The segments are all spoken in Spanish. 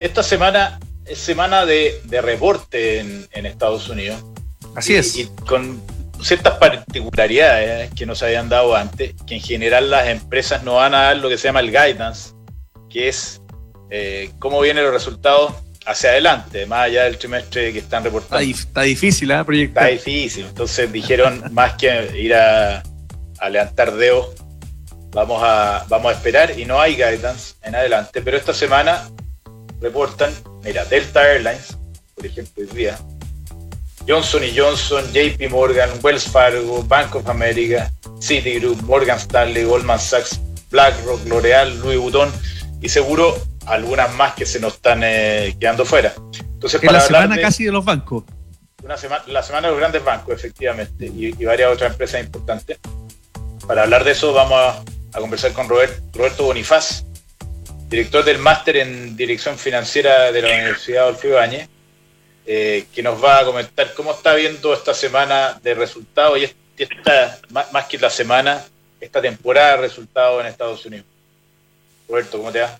esta semana es semana de reporte en Estados Unidos. Así es. Y con ciertas particularidades que no se habían dado antes, que en general las empresas no van a dar lo que se llama el guidance, que es cómo vienen los resultados hacia adelante, más allá del trimestre que están reportando. Está difícil, proyectar. Está difícil, entonces dijeron, más que ir a levantar dedos, vamos a esperar, y no hay guidance en adelante, pero esta semana reportan, mira, Delta Airlines, por ejemplo, hoy día, Johnson & Johnson, JP Morgan, Wells Fargo, Bank of America, Citigroup, Morgan Stanley, Goldman Sachs, BlackRock, L'Oreal, Louis Vuitton y seguro algunas más que se nos están quedando fuera. Entonces, para la semana casi de los bancos. La semana de los grandes bancos, efectivamente, y varias otras empresas importantes. Para hablar de eso vamos a conversar con Roberto Bonifaz, director del máster en Dirección Financiera de la Universidad Adolfo Ibáñez, que nos va a comentar cómo está viendo esta semana de resultados y esta, más que la semana, esta temporada de resultados en Estados Unidos. Roberto, ¿cómo te va?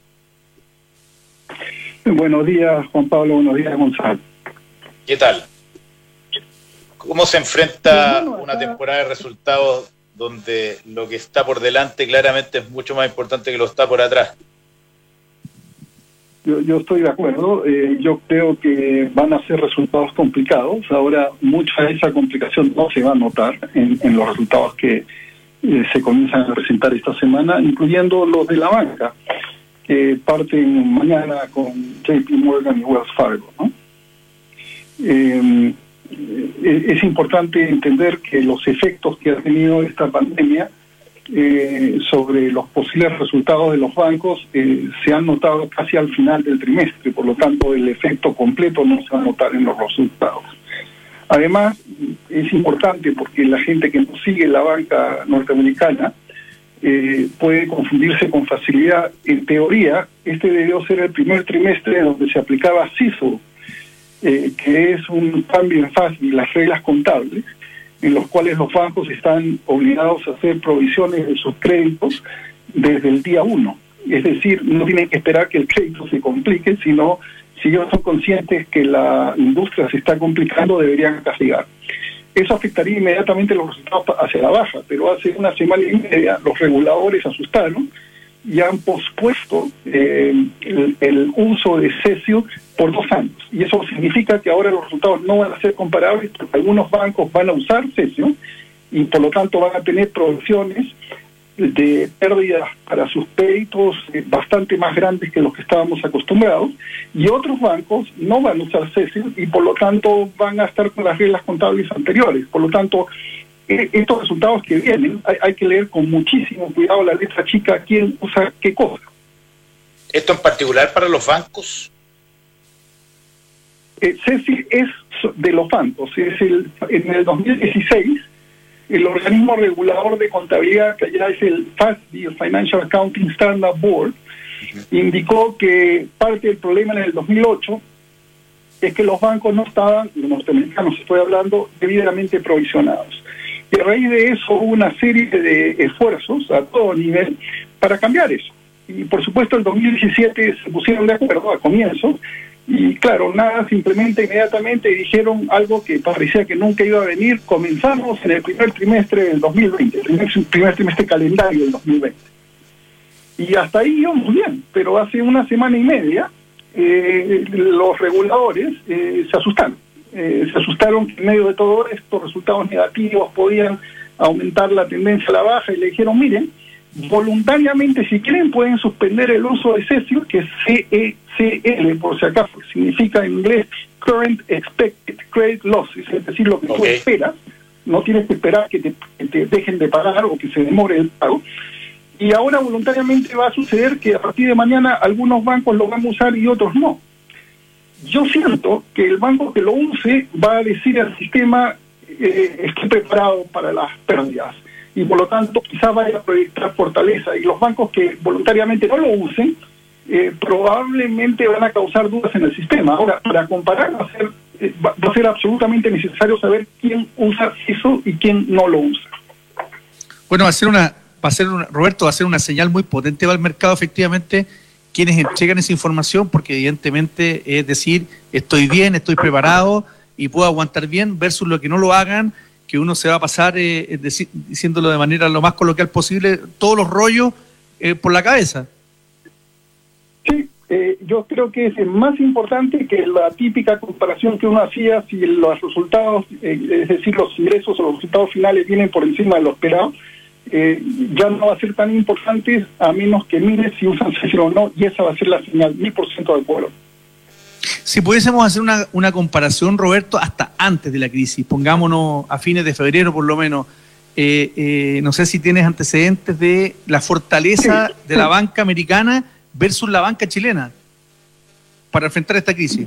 Buenos días, Juan Pablo. Buenos días, Gonzalo. ¿Qué tal? ¿Cómo se enfrenta una temporada de resultados donde lo que está por delante claramente es mucho más importante que lo que está por atrás? Yo estoy de acuerdo. Yo creo que van a ser resultados complicados. Ahora, mucha de esa complicación no se va a notar en los resultados que se comienzan a presentar esta semana, incluyendo los de la banca, que parten mañana con JP Morgan y Wells Fargo, ¿no? Es importante entender que los efectos que ha tenido esta pandemia sobre los posibles resultados de los bancos se han notado casi al final del trimestre, por lo tanto el efecto completo no se va a notar en los resultados. Además, es importante porque la gente que no sigue la banca norteamericana puede confundirse con facilidad. En teoría, este debió ser el primer trimestre donde se aplicaba CECL, que es un cambio en fase de las reglas contables, en los cuales los bancos están obligados a hacer provisiones de sus créditos desde el día 1. Es decir, no tienen que esperar que el crédito se complique, sino si ellos son conscientes que la industria se está complicando, deberían castigar. Eso afectaría inmediatamente los resultados hacia la baja, pero hace una semana y media los reguladores asustaron y han pospuesto el uso de cesio por 2 años. Y eso significa que ahora los resultados no van a ser comparables porque algunos bancos van a usar cesio y por lo tanto van a tener provisiones de pérdidas para sus créditos bastante más grandes que los que estábamos acostumbrados, y otros bancos no van a usar cesio y por lo tanto van a estar con las reglas contables anteriores. Por lo tanto, estos resultados que vienen hay que leer con muchísimo cuidado la letra chica, quién usa qué cosa. ¿Esto en particular para los bancos? cesio es de los bancos. En el 2016 el organismo regulador de contabilidad, que ya es el FASB, el Financial Accounting Standard Board, indicó que parte del problema en el 2008 es que los bancos no estaban, los norteamericanos estoy hablando, debidamente provisionados. Y a raíz de eso hubo una serie de esfuerzos a todo nivel para cambiar eso. Y por supuesto en 2017 se pusieron de acuerdo a comienzos, y claro, nada se implementa inmediatamente y dijeron algo que parecía que nunca iba a venir. Comenzamos en el primer trimestre del 2020, el primer trimestre calendario del 2020. Y hasta ahí íbamos bien, pero hace una semana y media los reguladores se asustaron. Se asustaron que en medio de todo estos resultados negativos podían aumentar la tendencia a la baja y le dijeron, miren, voluntariamente si quieren pueden suspender el uso de cesio, que es CECL por si acaso, que significa en inglés Current Expected Credit Losses, es decir, lo que tú esperas. No tienes que esperar que te dejen de pagar o que se demore el pago. Y ahora voluntariamente va a suceder que a partir de mañana algunos bancos lo van a usar y otros no. Yo siento que el banco que lo use va a decir al sistema estoy preparado para las pérdidas, y por lo tanto quizás vaya a proyectar fortaleza, y los bancos que voluntariamente no lo usen probablemente van a causar dudas en el sistema. Ahora, para comparar va a ser absolutamente necesario saber quién usa eso y quién no lo usa. Bueno, Roberto, va a ser una señal muy potente para el mercado, efectivamente, quienes entregan esa información, porque evidentemente es decir, estoy bien, estoy preparado y puedo aguantar bien, versus lo que no lo hagan, que uno se va a pasar, diciéndolo de manera lo más coloquial posible, todos los rollos por la cabeza. Sí, yo creo que es más importante que la típica comparación que uno hacía si los resultados, es decir, los ingresos o los resultados finales vienen por encima de lo esperado. Ya no va a ser tan importante a menos que mires si usan CECL o no, y esa va a ser la señal, 1000% de acuerdo. Si pudiésemos hacer una comparación, Roberto, hasta antes de la crisis, pongámonos a fines de febrero por lo menos, no sé si tienes antecedentes de la fortaleza de la banca americana versus la banca chilena para enfrentar esta crisis.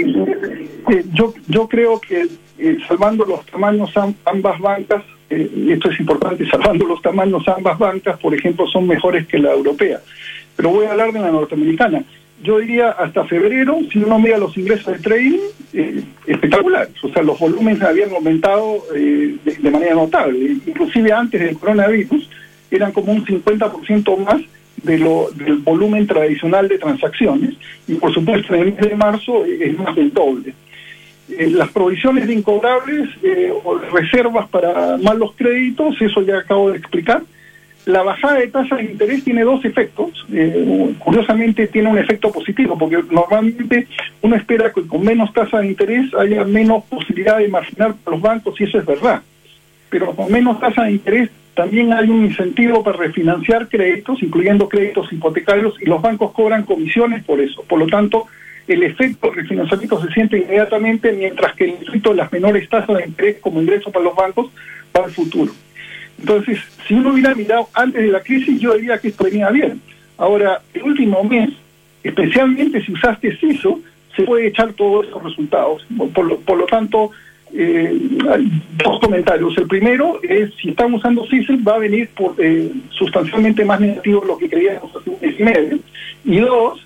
Yo creo que salvando los tamaños ambas bancas, y esto es importante, salvando los tamaños ambas bancas, por ejemplo, son mejores que la europea. Pero voy a hablar de la norteamericana. Yo diría hasta febrero, si uno mira los ingresos de trading, espectaculares. O sea, los volúmenes habían aumentado de manera notable. Inclusive antes del coronavirus, eran como un 50% más del volumen tradicional de transacciones. Y por supuesto, en el mes de marzo es más del doble. Las provisiones de incobrables o reservas para malos créditos, eso ya acabo de explicar. La bajada de tasa de interés tiene dos efectos. Curiosamente tiene un efecto positivo, porque normalmente uno espera que con menos tasa de interés haya menos posibilidad de marginar para los bancos, y eso es verdad. Pero con menos tasa de interés también hay un incentivo para refinanciar créditos, incluyendo créditos hipotecarios, y los bancos cobran comisiones por eso. Por lo tanto, el efecto del refinanciamiento se siente inmediatamente, mientras que el efecto de las menores tasas de interés como ingreso para los bancos va al futuro. Entonces, si uno hubiera mirado antes de la crisis, yo diría que esto venía bien. Ahora, el último mes, especialmente si usaste CISO, se puede echar todos esos resultados. Por lo tanto, hay dos comentarios. El primero es, si están usando CISO, va a venir sustancialmente más negativo de lo que creíamos hace un mes y medio. Y dos,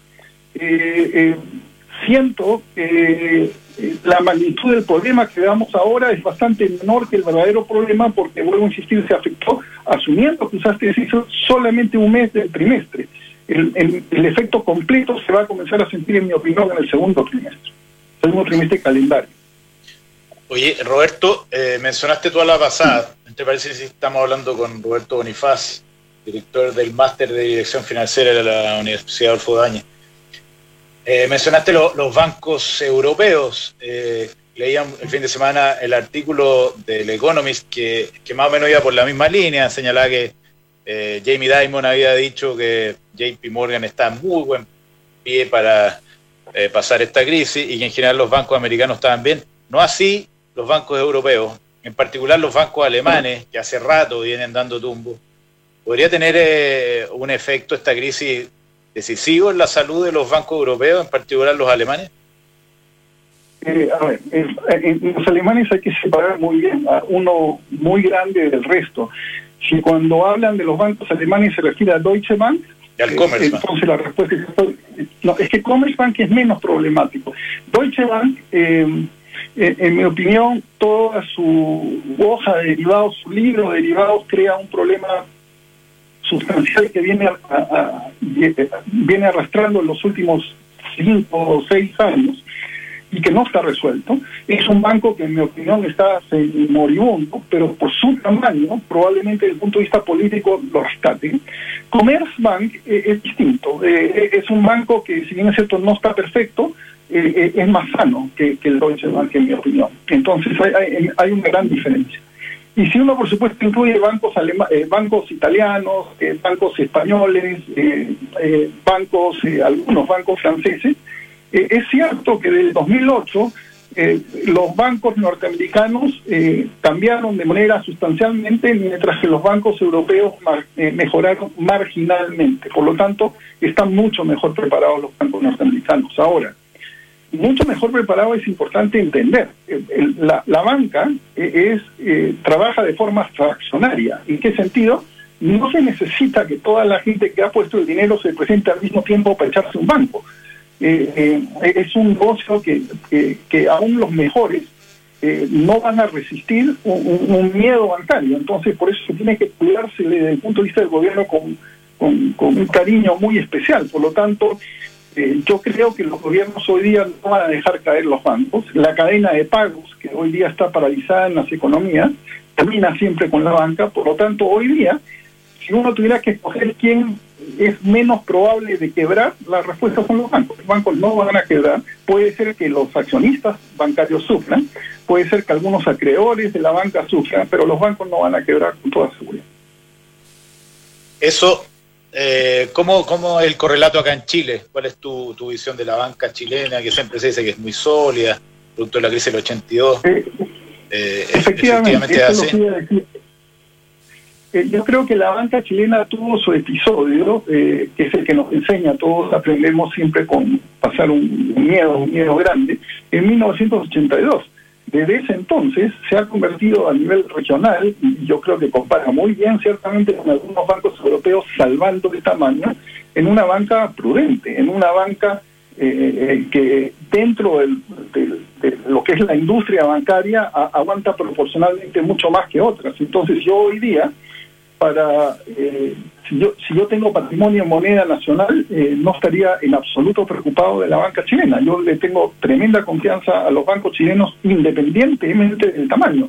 siento que la magnitud del problema que veamos ahora es bastante menor que el verdadero problema, porque, vuelvo a insistir, se afectó, asumiendo que usaste CISO, solamente un mes del trimestre. El efecto completo se va a comenzar a sentir, en mi opinión, en el segundo trimestre calendario. Oye, Roberto, mencionaste toda la pasada, ¿te parece que sí estamos hablando con Roberto Bonifaz, director del Máster de Dirección Financiera de la Universidad Adolfo Ibáñez? Mencionaste los bancos europeos. Leía el fin de semana el artículo del Economist que más o menos iba por la misma línea. Señalaba que Jamie Dimon había dicho que JP Morgan está en muy buen pie para pasar esta crisis, y que en general los bancos americanos estaban bien. No así los bancos europeos, en particular los bancos alemanes, que hace rato vienen dando tumbo. ¿Podría tener un efecto esta crisis decisivo en la salud de los bancos europeos, en particular los alemanes? Los alemanes hay que separar muy bien a uno muy grande del resto. Si cuando hablan de los bancos alemanes se refiere a Deutsche Bank, y al Commerzbank, entonces la respuesta es que Commerzbank es menos problemático. Deutsche Bank, en mi opinión, toda su hoja de derivados, su libro de derivados, crea un problema sustancial que viene arrastrando en los últimos 5 o 6 años y que no está resuelto. Es un banco que, en mi opinión, está moribundo, pero por su tamaño, probablemente desde el punto de vista político lo rescate. Commerzbank es distinto. Es un banco que, si bien es cierto, no está perfecto, es más sano que el Deutsche Bank, en mi opinión. Entonces hay una gran diferencia. Y si uno, por supuesto, incluye bancos italianos, bancos españoles, algunos bancos franceses, es cierto que desde el 2008 los bancos norteamericanos cambiaron de manera sustancialmente, mientras que los bancos europeos mejoraron marginalmente. Por lo tanto, están mucho mejor preparados los bancos norteamericanos. Ahora, mucho mejor preparado es importante entender. La banca trabaja de forma fraccionaria. ¿En qué sentido? No se necesita que toda la gente que ha puesto el dinero se presente al mismo tiempo para echarse un banco. Es un negocio que aún los mejores no van a resistir un miedo bancario. Entonces, por eso se tiene que cuidarse desde el punto de vista del gobierno con con un cariño muy especial. Por lo tanto, yo creo que los gobiernos hoy día no van a dejar caer los bancos. La cadena de pagos, que hoy día está paralizada en las economías, termina siempre con la banca. Por lo tanto, hoy día, si uno tuviera que escoger quién es menos probable de quebrar, la respuesta son los bancos. Los bancos no van a quebrar. Puede ser que los accionistas bancarios sufran, puede ser que algunos acreedores de la banca sufran, pero los bancos no van a quebrar con toda seguridad. Eso, ¿cómo es el correlato acá en Chile? ¿Cuál es tu visión de la banca chilena, que siempre se dice que es muy sólida, producto de la crisis del 82? Efectivamente, eso es lo que iba a decir. Yo creo que la banca chilena tuvo su episodio, que es el que nos enseña, todos aprendemos siempre con pasar un miedo grande, en 1982. Desde ese entonces se ha convertido a nivel regional, y yo creo que compara muy bien ciertamente con algunos bancos europeos salvando de tamaño, en una banca prudente, en una banca que dentro de lo que es la industria bancaria aguanta proporcionalmente mucho más que otras. Entonces yo hoy día, si yo tengo patrimonio en moneda nacional, no estaría en absoluto preocupado de la banca chilena. Yo le tengo tremenda confianza a los bancos chilenos independientemente del tamaño.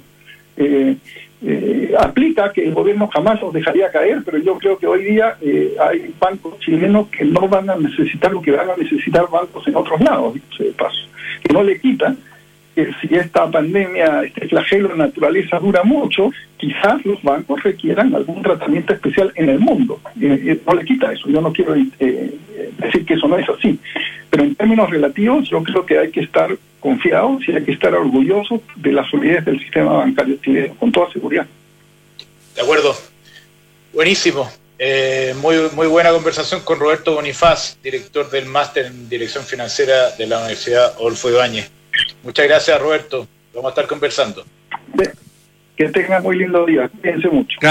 Aplica que el gobierno jamás los dejaría caer, pero yo creo que hoy día hay bancos chilenos que no van a necesitar lo que van a necesitar bancos en otros lados, de paso. Que no le quita que si esta pandemia, este flagelo de naturaleza dura mucho, quizás los bancos requieran algún tratamiento especial en el mundo. No le quita eso, yo no quiero decir que eso no es así. Pero en términos relativos, yo creo que hay que estar confiados y hay que estar orgullosos de la solidez del sistema bancario chileno, con toda seguridad. De acuerdo. Buenísimo. Muy buena conversación con Roberto Bonifaz, director del Máster en Dirección Financiera de la Universidad Adolfo Ibáñez. Muchas gracias, Roberto. Vamos a estar conversando. Que tengan muy lindo día. Cuídense mucho.